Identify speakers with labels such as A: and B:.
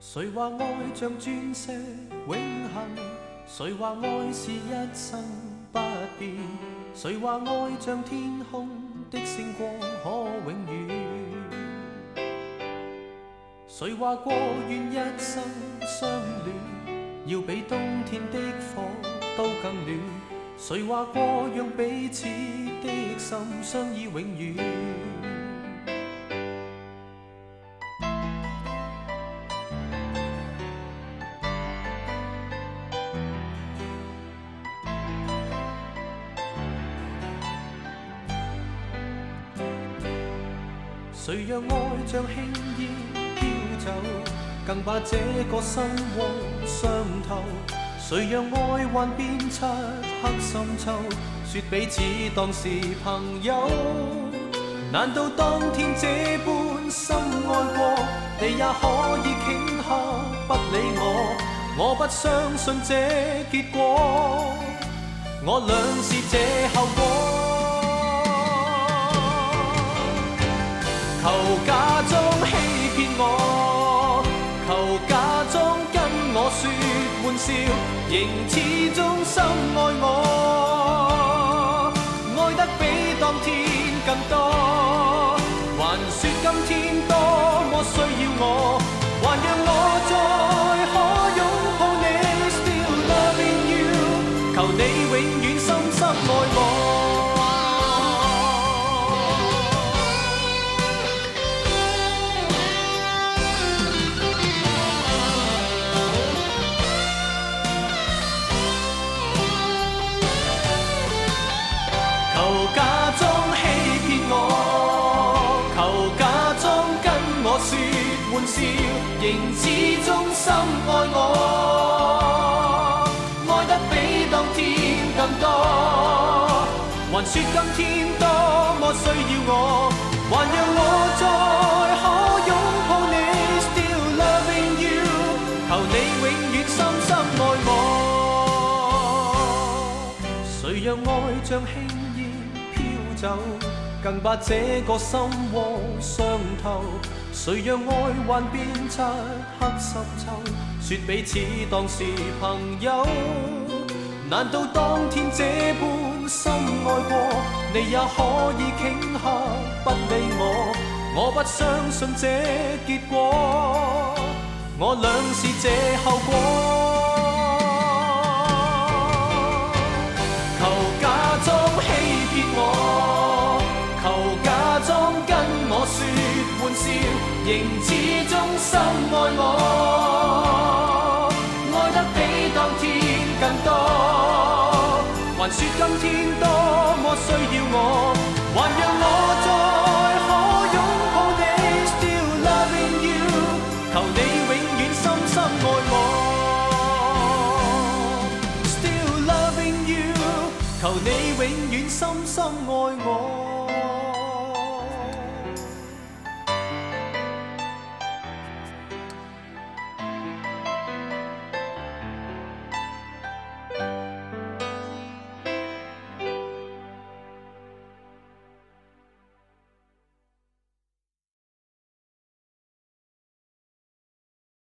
A: 谁话爱像钻石永恒？谁话爱是一生不变？谁话爱像天空的星光可永远？谁话过愿一生相恋，要比冬天的火都更暖？谁话过让彼此的心相依永远？谁让爱像轻烟飘走，更把这个心窝伤透？谁让爱幻变漆黑深秋，说彼此当是朋友？难道当天这般深爱过，你也可以頃刻不理我？我不相信这结果，我俩是这后果。求假装欺骗我，求假装跟我说玩笑，仍始终深爱我，爱得比當天更多，還說今天多麼需要我，還讓我再可擁抱你 ，Still loving you， 求你永遠深深愛我。假裝欺騙我，求假裝跟我說玩笑，仍始終深愛我，愛得比當天更多，還說今天多麼需要我，還讓我再可擁抱你 ，Still loving you， 求你永遠深深愛我，誰讓愛像輕走，更把這個心窩傷透。誰讓愛幻變漆黑深秋，說彼此當是朋友？難道當天這般深愛過，你也可以頃刻不理我？我不相信這結果，我倆是這後果。求假裝欺騙我，求假裝跟我說玩笑，仍始終深愛我，愛得比當天更多，還說今天多麼需要我，還讓我再可擁抱你 ，Still loving you， 求你永遠深深愛我。求你永遠深深愛我。